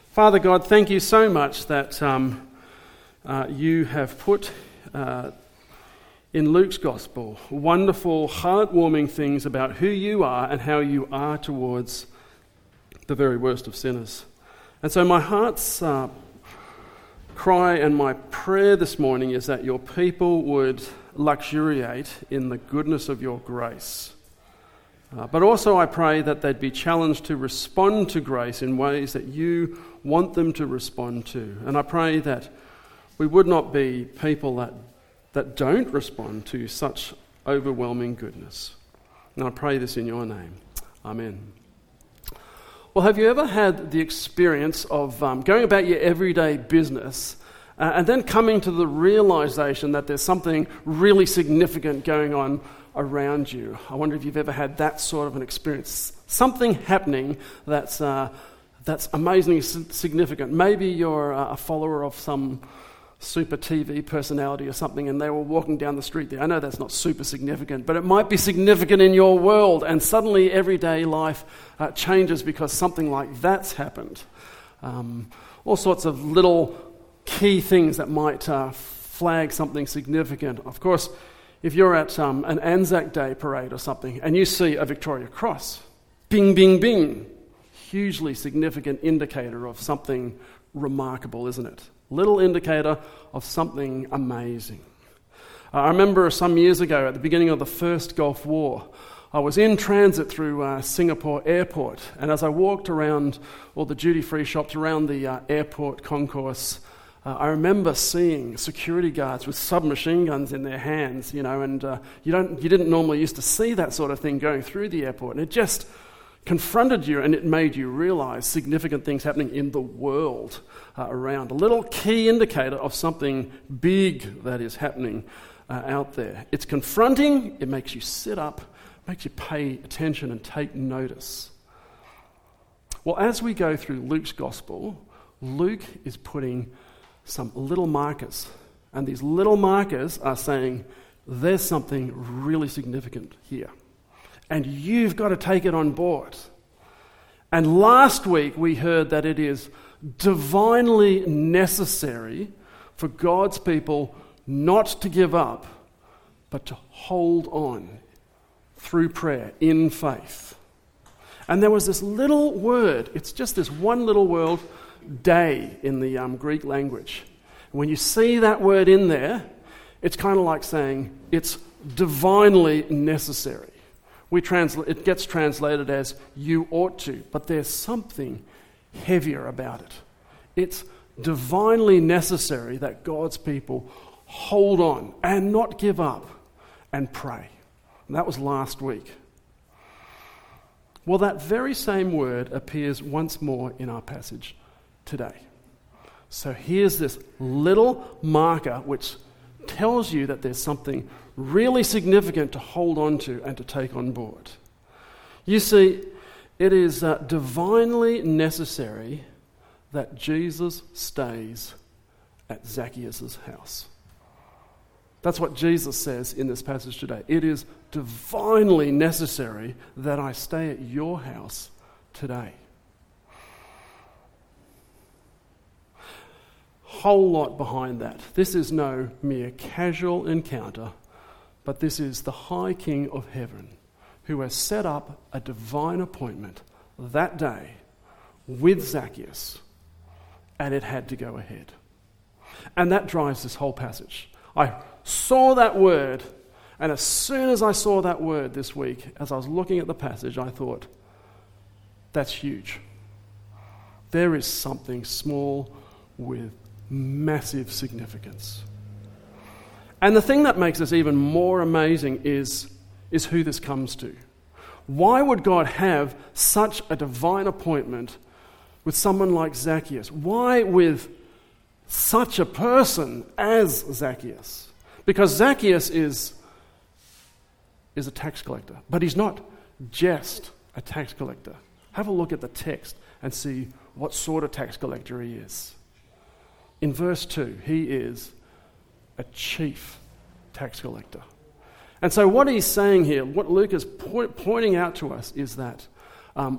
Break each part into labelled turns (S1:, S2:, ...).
S1: Father God, thank you so much that you have put in Luke's Gospel wonderful, heartwarming things about who you are and how you are towards the very worst of sinners. And so my heart's cry and my prayer this morning is that your people would luxuriate in the goodness of your grace. But also I pray that they'd be challenged to respond to grace in ways that you want them to respond to. And I pray that we would not be people that don't respond to such overwhelming goodness. And I pray this in your name. Amen. Well, have you ever had the experience of going about your everyday business and then coming to the realization that there's something really significant going on around you? I wonder if you've ever had that sort of an experience. Something happening that's amazingly significant. Maybe you're a follower of some super TV personality or something and they were walking down the street there. I know that's not super significant, but it might be significant in your world, and suddenly everyday life changes because something like that's happened. All sorts of little key things that might flag something significant. Of course, if you're at an Anzac Day parade or something and you see a Victoria Cross, bing, bing, bing, hugely significant indicator of something remarkable, isn't it? Little indicator of something amazing. I remember some years ago at the beginning of the first Gulf War, I was in transit through Singapore airport, and as I walked around all the duty-free shops around the airport concourse, I remember seeing security guards with submachine guns in their hands, and you didn't normally used to see that sort of thing going through the airport, and it just confronted you and it made you realize significant things happening in the world around. A little key indicator of something big that is happening out there. It's confronting, it makes you sit up, makes you pay attention and take notice. Well, as we go through Luke's Gospel, Luke is putting some little markers, and these little markers are saying there's something really significant here. And you've got to take it on board. And last week we heard that it is divinely necessary for God's people not to give up, but to hold on through prayer in faith. And there was this little word, it's just this one little word, day, in the Greek language. When you see that word in there, it's kind of like saying it's divinely necessary. It gets translated as you ought to, but there's something heavier about it. It's divinely necessary that God's people hold on and not give up and pray. And that was last week. Well, that very same word appears once more in our passage today. So here's this little marker which tells you that there's something really significant to hold on to and to take on board. You see, it is divinely necessary that Jesus stays at Zacchaeus' house. That's what Jesus says in this passage today. It is divinely necessary that I stay at your house today. Whole lot behind that. This is no mere casual encounter, but this is the High King of Heaven who has set up a divine appointment that day with Zacchaeus, and it had to go ahead. And that drives this whole passage. I saw that word, and as soon as I saw that word this week, as I was looking at the passage, I thought, that's huge. There is something small with massive significance. And the thing that makes this even more amazing is who this comes to. Why would God have such a divine appointment with someone like Zacchaeus? Why with such a person as Zacchaeus? Because Zacchaeus is a tax collector, but he's not just a tax collector. Have a look at the text and see what sort of tax collector he is. In verse 2, he is a chief tax collector. And so what he's saying here, what Luke is pointing out to us is that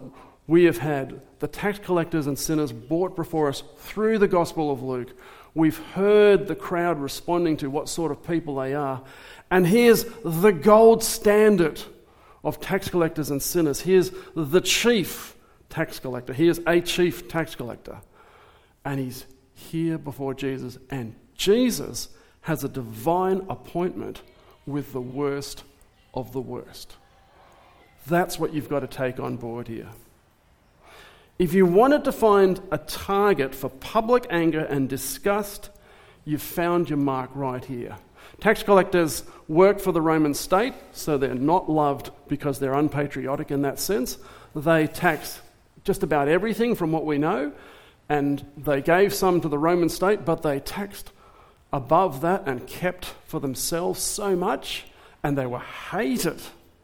S1: We have had the tax collectors and sinners brought before us through the Gospel of Luke. We've heard the crowd responding to what sort of people they are. And here's the gold standard of tax collectors and sinners. Here's the chief tax collector. Here's a chief tax collector. And he's here before Jesus. And Jesus has a divine appointment with the worst of the worst. That's what you've got to take on board here. If you wanted to find a target for public anger and disgust, you've found your mark right here. Tax collectors work for the Roman state, so they're not loved because they're unpatriotic in that sense. They tax just about everything from what we know, and they gave some to the Roman state, but they taxed above that and kept for themselves so much, and they were hated.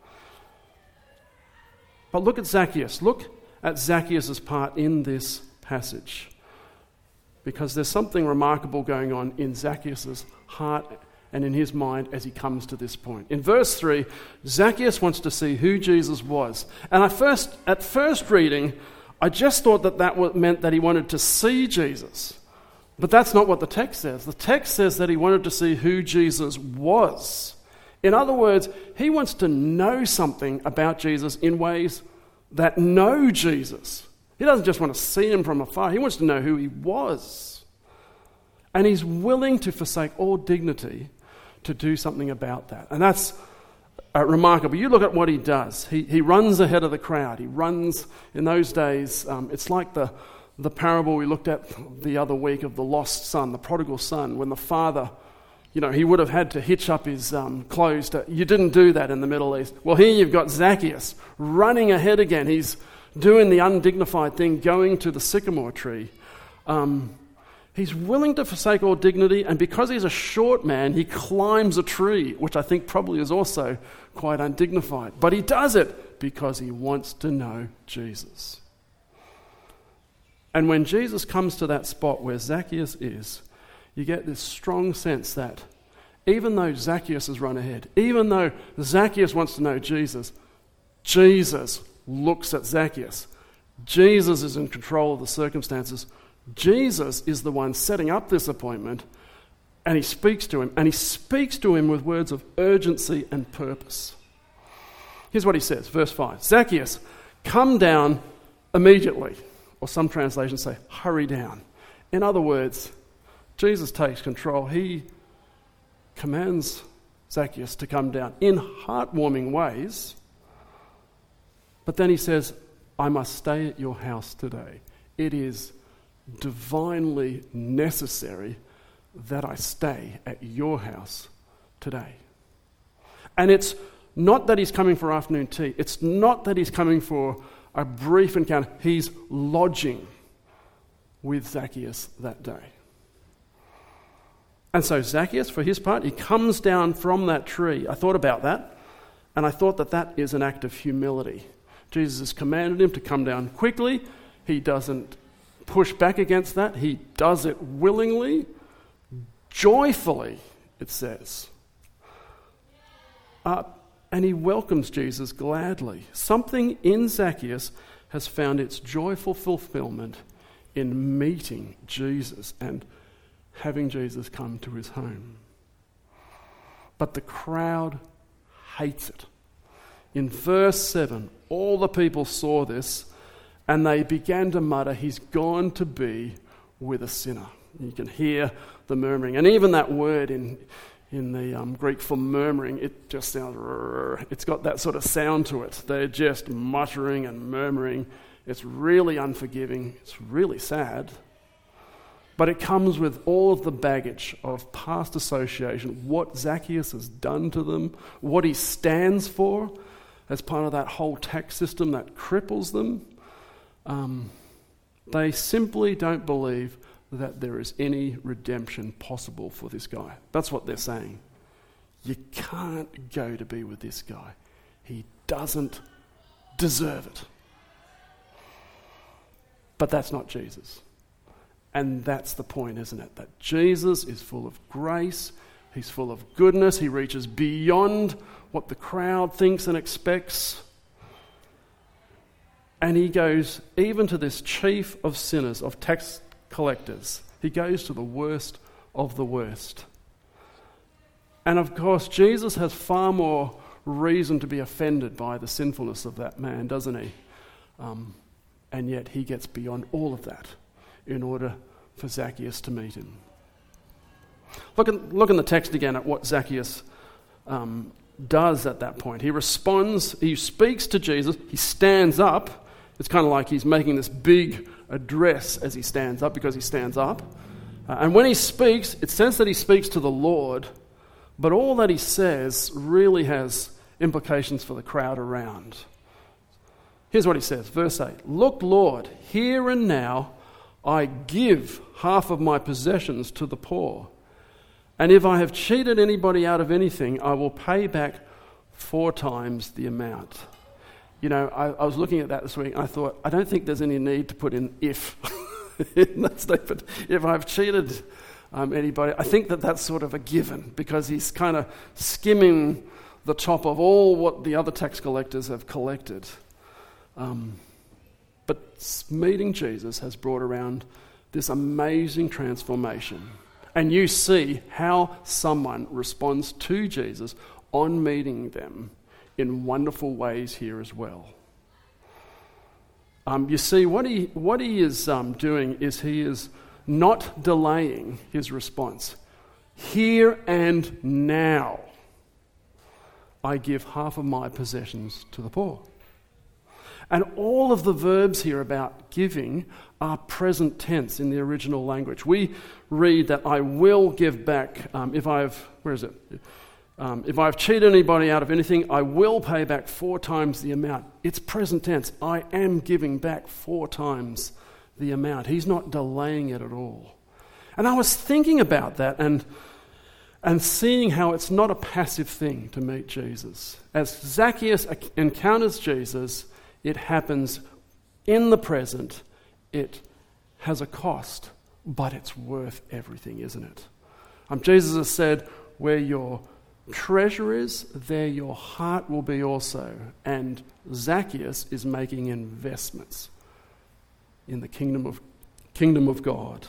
S1: But look at Zacchaeus. Look at Zacchaeus' part in this passage, because there's something remarkable going on in Zacchaeus' heart and in his mind as he comes to this point. In verse 3, Zacchaeus wants to see who Jesus was. And at first reading, I just thought that meant that he wanted to see Jesus. But that's not what the text says. The text says that he wanted to see who Jesus was. In other words, he wants to know something about Jesus in ways that know Jesus. He doesn't just want to see him from afar. He wants to know who he was. And he's willing to forsake all dignity to do something about that. And that's remarkable. You look at what he does. He runs ahead of the crowd. He runs, in those days, it's like the parable we looked at the other week of the lost son, the prodigal son, when the father, he would have had to hitch up his clothes. You didn't do that in the Middle East. Well, here you've got Zacchaeus running ahead again. He's doing the undignified thing, going to the sycamore tree. He's willing to forsake all dignity, and because he's a short man, he climbs a tree, which I think probably is also quite undignified. But he does it because he wants to know Jesus. And when Jesus comes to that spot where Zacchaeus is, you get this strong sense that even though Zacchaeus has run ahead, even though Zacchaeus wants to know Jesus, Jesus looks at Zacchaeus. Jesus is in control of the circumstances. Jesus is the one setting up this appointment, and he speaks to him, and he speaks to him with words of urgency and purpose. Here's what he says, verse 5. Zacchaeus, come down immediately. Or some translations say, hurry down. In other words, Jesus takes control. He commands Zacchaeus to come down in heartwarming ways, but then he says, I must stay at your house today. It is divinely necessary that I stay at your house today. And it's not that he's coming for afternoon tea. It's not that he's coming for a brief encounter. He's lodging with Zacchaeus that day. And so Zacchaeus, for his part, he comes down from that tree. I thought about that, and I thought that is an act of humility. Jesus has commanded him to come down quickly. He doesn't push back against that. He does it willingly, joyfully, it says. And he welcomes Jesus gladly. Something in Zacchaeus has found its joyful fulfillment in meeting Jesus and having Jesus come to his home. But the crowd hates it. In verse 7, all the people saw this, and they began to mutter, he's gone to be with a sinner. You can hear the murmuring. And even that word in the Greek for murmuring, it just sounds, it's got that sort of sound to it. They're just muttering and murmuring. It's really unforgiving. It's really sad. But it comes with all of the baggage of past association, what Zacchaeus has done to them, what he stands for as part of that whole tax system that cripples them. They simply don't believe that there is any redemption possible for this guy. That's what they're saying. You can't go to be with this guy. He doesn't deserve it. But that's not Jesus. And that's the point, isn't it? That Jesus is full of grace. He's full of goodness. He reaches beyond what the crowd thinks and expects. And he goes even to this chief of sinners, of tax collectors. He goes to the worst of the worst. And of course, Jesus has far more reason to be offended by the sinfulness of that man, doesn't he? And yet he gets beyond all of that in order for Zacchaeus to meet him. Look in the text again at what Zacchaeus does at that point. He responds, he speaks to Jesus, he stands up. It's kind of like he's making this big address as he stands up, because he stands up. And when he speaks, it says that he speaks to the Lord, but all that he says really has implications for the crowd around. Here's what he says, verse 8. Look, Lord, here and now I give half of my possessions to the poor. And if I have cheated anybody out of anything, I will pay back 4 times the amount. You know, I was looking at that this week and I thought, I don't think there's any need to put in if in that statement. If I've cheated anybody, I think that's sort of a given, because he's kind of skimming the top of all what the other tax collectors have collected. But meeting Jesus has brought around this amazing transformation. And you see how someone responds to Jesus on meeting them in wonderful ways here as well. You see, what he is doing is he is not delaying his response. Here and now, I give half of my possessions to the poor. And all of the verbs here about giving are present tense in the original language. We read that I will give back if I've cheated anybody out of anything, I will pay back 4 times the amount. It's present tense. I am giving back 4 times the amount. He's not delaying it at all. And I was thinking about that and seeing how it's not a passive thing to meet Jesus. As Zacchaeus encounters Jesus, it happens in the present. It has a cost, but it's worth everything, isn't it? Jesus has said, where your treasure is, there your heart will be also. And Zacchaeus is making investments in the kingdom of God.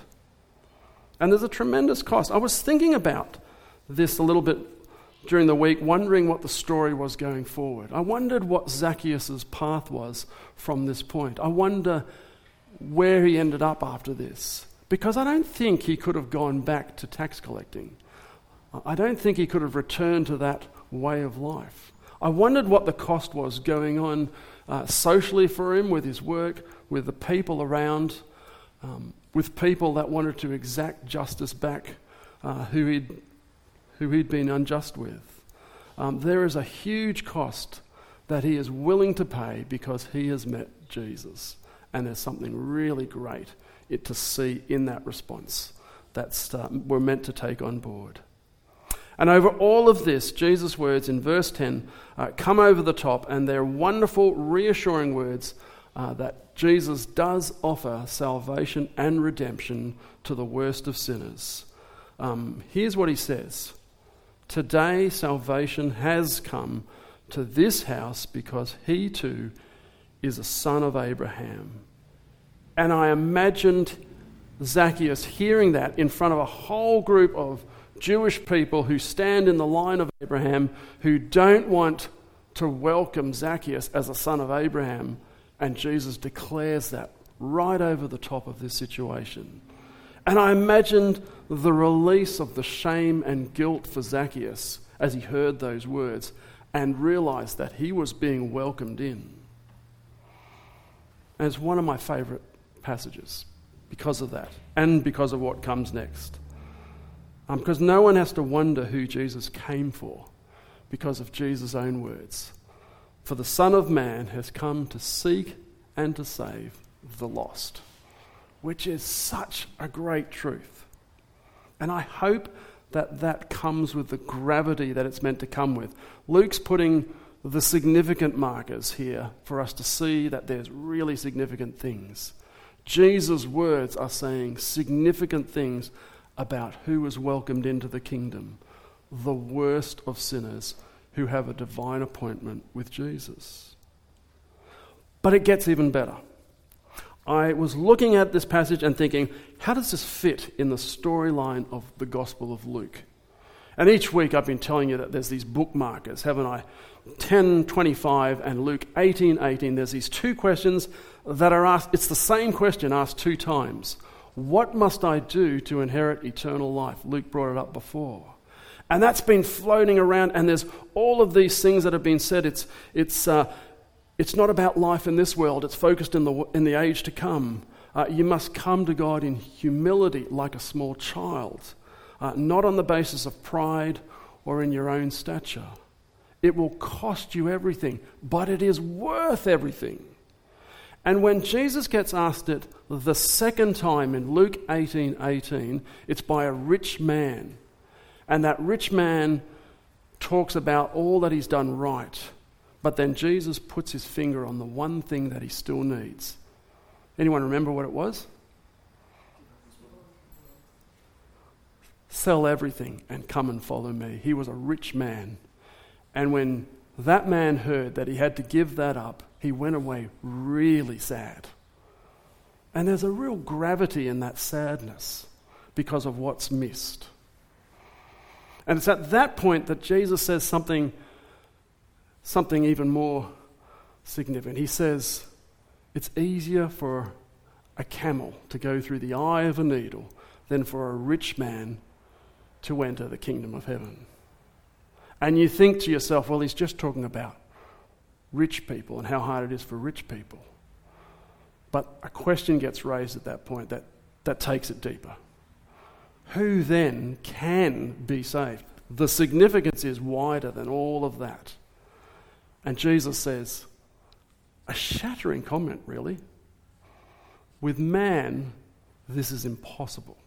S1: And there's a tremendous cost. I was thinking about this a little bit during the week, wondering what the story was going forward. I wondered what Zacchaeus' path was from this point. I wonder where he ended up after this. Because I don't think he could have gone back to tax collecting. I don't think he could have returned to that way of life. I wondered what the cost was going on socially for him, with his work, with the people around, with people that wanted to exact justice back who he'd been unjust with. There is a huge cost that he is willing to pay because he has met Jesus. And there's something really great to see in that response that we're meant to take on board. And over all of this, Jesus' words in verse 10 come over the top, and they're wonderful, reassuring words that Jesus does offer salvation and redemption to the worst of sinners. Here's what he says. Today salvation has come to this house because he too is a son of Abraham. And I imagined Zacchaeus hearing that in front of a whole group of Jewish people who stand in the line of Abraham, who don't want to welcome Zacchaeus as a son of Abraham. And Jesus declares that right over the top of this situation. And I imagined the release of the shame and guilt for Zacchaeus as he heard those words and realized that he was being welcomed in. And it's one of my favorite passages because of that and because of what comes next. Because no one has to wonder who Jesus came for because of Jesus' own words. For the Son of Man has come to seek and to save the lost, which is such a great truth. And I hope that comes with the gravity that it's meant to come with. Luke's putting the significant markers here for us to see that there's really significant things. Jesus' words are saying significant things about who is welcomed into the kingdom, the worst of sinners who have a divine appointment with Jesus. But it gets even better. I was looking at this passage and thinking, how does this fit in the storyline of the Gospel of Luke? And each week I've been telling you that there's these bookmarkers, haven't I? 10:25 and Luke 18:18. There's these two questions that are asked. It's the same question asked two times. What must I do to inherit eternal life? Luke brought it up before. And that's been floating around, and there's all of these things that have been said. It's not about life in this world. It's focused in the age to come. You must come to God in humility like a small child, not on the basis of pride or in your own stature. It will cost you everything, but it is worth everything. And when Jesus gets asked it the second time in Luke 18:18, it's by a rich man. And that rich man talks about all that he's done right. But then Jesus puts his finger on the one thing that he still needs. Anyone remember what it was? Sell everything and come and follow me. He was a rich man. And when that man heard that he had to give that up, he went away really sad. And there's a real gravity in that sadness because of what's missed. And it's at that point that Jesus says something even more significant. He says, it's easier for a camel to go through the eye of a needle than for a rich man to enter the kingdom of heaven. And you think to yourself, well, he's just talking about rich people and how hard it is for rich people. But a question gets raised at that point that takes it deeper. Who then can be saved? The significance is wider than all of that. And Jesus says, a shattering comment, really. With man, this is impossible.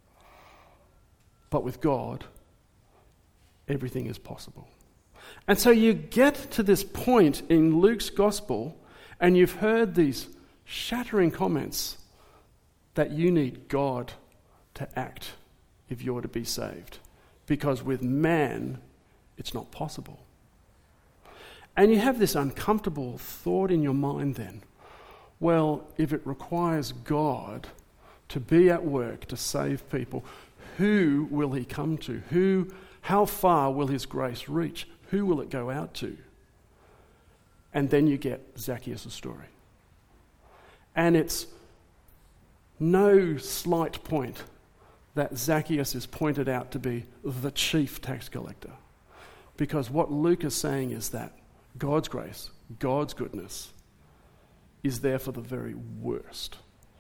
S1: But with God, everything is possible. And so you get to this point in Luke's gospel, and you've heard these shattering comments that you need God to act if you're to be saved. Because with man, it's not possible. And you have this uncomfortable thought in your mind then, well, if it requires God to be at work to save people, who will he come to? How far will his grace reach? Who will it go out to? And then you get Zacchaeus' story. And it's no slight point that Zacchaeus is pointed out to be the chief tax collector. Because what Luke is saying is that God's grace, God's goodness, is there for the very worst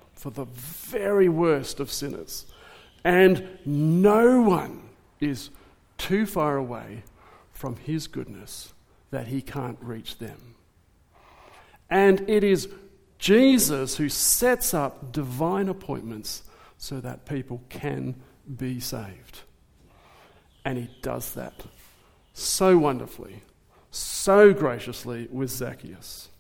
S1: of sinners. And no one is too far away from his goodness that he can't reach them. And it is Jesus who sets up divine appointments so that people can be saved. And he does that so wonderfully, so graciously with Zacchaeus.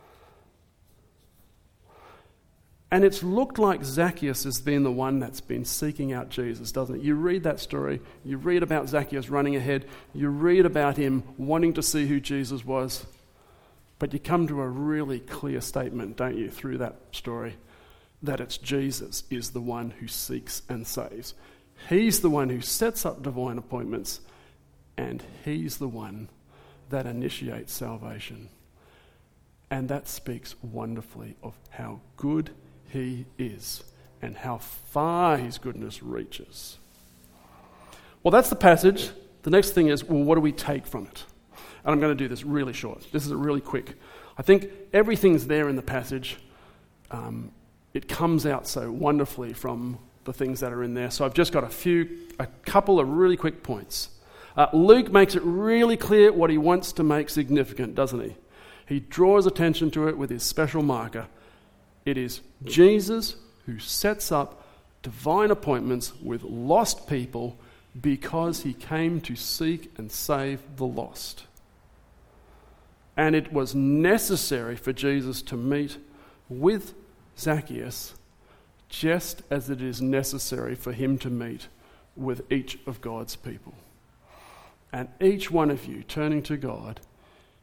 S1: And it's looked like Zacchaeus has been the one that's been seeking out Jesus, doesn't it? You read that story, you read about Zacchaeus running ahead, you read about him wanting to see who Jesus was, but you come to a really clear statement, don't you, through that story, that it's Jesus is the one who seeks and saves. He's the one who sets up divine appointments, and he's the one that initiates salvation. And that speaks wonderfully of how good he is and how far his goodness reaches. Well, that's the passage. The next thing is, well, what do we take from it? And I'm going to do this really short. This is really quick. I think everything's there in the passage. It comes out so wonderfully from the things that are in there. So I've just got a couple of really quick points. Luke makes it really clear what he wants to make significant, doesn't he? He draws attention to it with his special marker. It is Jesus who sets up divine appointments with lost people because he came to seek and save the lost. And it was necessary for Jesus to meet with Zacchaeus just as it is necessary for him to meet with each of God's people. And each one of you turning to God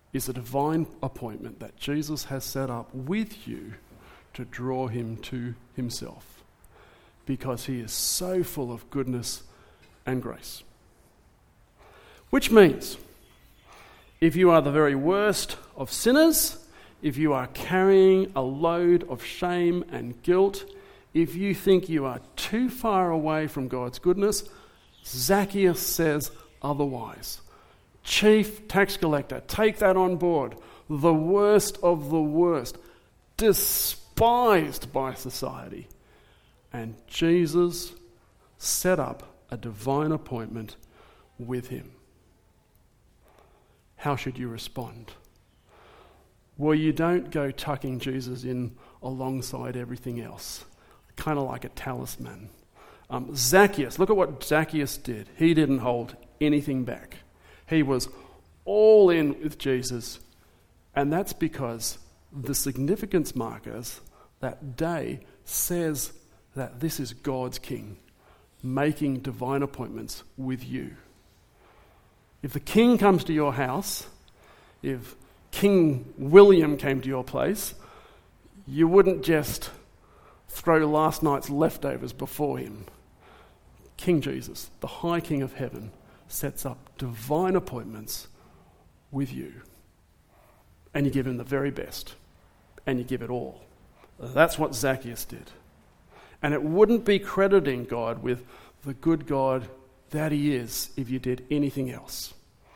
S1: is a divine appointment that Jesus has set up with you to draw him to himself, because he is so full of goodness and grace. Which means, if you are the very worst of sinners, if you are carrying a load of shame and guilt, if you think you are too far away from God's goodness, Zacchaeus says otherwise. Chief tax collector, take that on board. The worst of the worst, despised by society. And Jesus set up a divine appointment with him. How should you respond? Well, you don't go tucking Jesus in alongside everything else, kind of like a talisman. Zacchaeus, look at what Zacchaeus did. He didn't hold anything back. He was all in with Jesus, and that's because the significance markers that day says that this is God's king making divine appointments with you. If the king comes to your house, if King William came to your place, you wouldn't just throw last night's leftovers before him. King Jesus, the High King of Heaven, sets up divine appointments with you. And you give him the very best. And you give it all. That's what Zacchaeus did. And it wouldn't be crediting God with the good God that he is if you did anything else.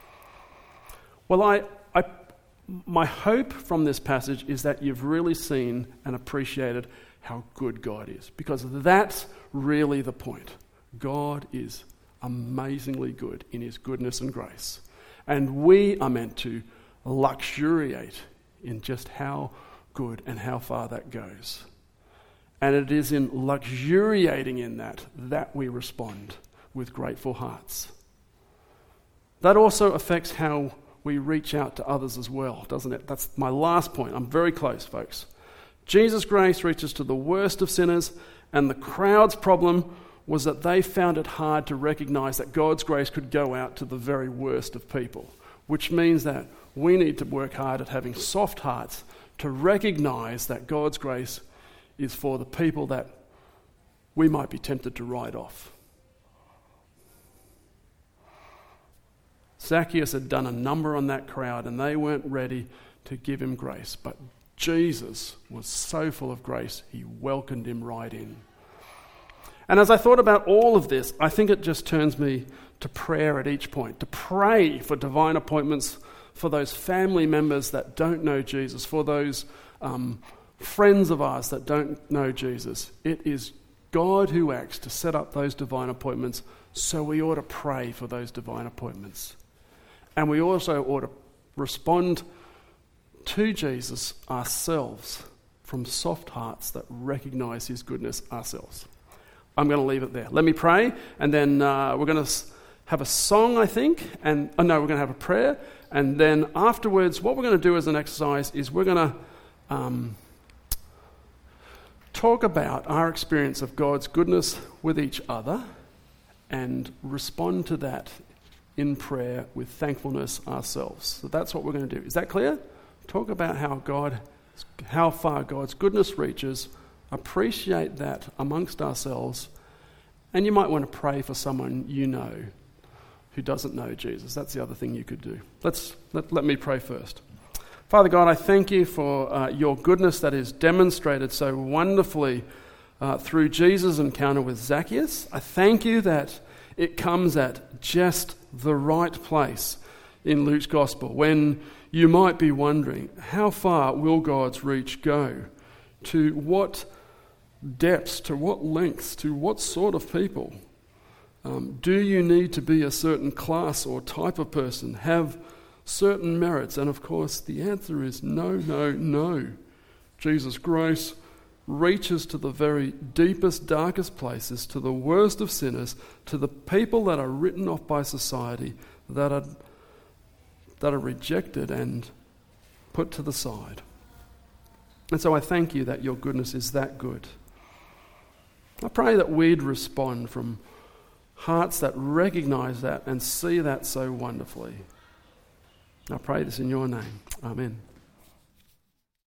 S1: Well, my hope from this passage is that you've really seen and appreciated how good God is, because that's really the point. God is amazingly good in his goodness and grace. And we are meant to luxuriate in just how good and how far that goes. And it is in luxuriating in that we respond with grateful hearts. That also affects how we reach out to others as well, doesn't it? That's my last point. I'm very close, folks. Jesus' grace reaches to the worst of sinners, and the crowd's problem was that they found it hard to recognize that God's grace could go out to the very worst of people, which means that we need to work hard at having soft hearts to recognize that God's grace is for the people that we might be tempted to write off. Zacchaeus had done a number on that crowd and they weren't ready to give him grace. But Jesus was so full of grace, he welcomed him right in. And as I thought about all of this, I think it just turns me to prayer at each point, to pray for divine appointments for those family members that don't know Jesus, for those friends of ours that don't know Jesus. It is God who acts to set up those divine appointments, so we ought to pray for those divine appointments. And we also ought to respond to Jesus ourselves from soft hearts that recognize his goodness ourselves. I'm going to leave it there. Let me pray, and then we're going to have a song, I think, we're going to have a prayer, and then afterwards, what we're going to do as an exercise is we're going to talk about our experience of God's goodness with each other and respond to that in prayer with thankfulness ourselves. So that's what we're going to do. Is that clear? Talk about how far God's goodness reaches, appreciate that amongst ourselves, and you might want to pray for someone you know who doesn't know Jesus. That's the other thing you could do. Let me pray first. Father God, I thank you for your goodness that is demonstrated so wonderfully through Jesus' encounter with Zacchaeus. I thank you that it comes at just the right place in Luke's gospel, when you might be wondering, how far will God's reach go? To what depths, to what lengths, to what sort of people? Do you need to be a certain class or type of person, have certain merits? And of course, the answer is no, no, no. Jesus' grace reaches to the very deepest, darkest places, to the worst of sinners, to the people that are written off by society, that are rejected and put to the side. And so I thank you that your goodness is that good. I pray that we'd respond from hearts that recognize that and see that so wonderfully. I pray this in your name. Amen.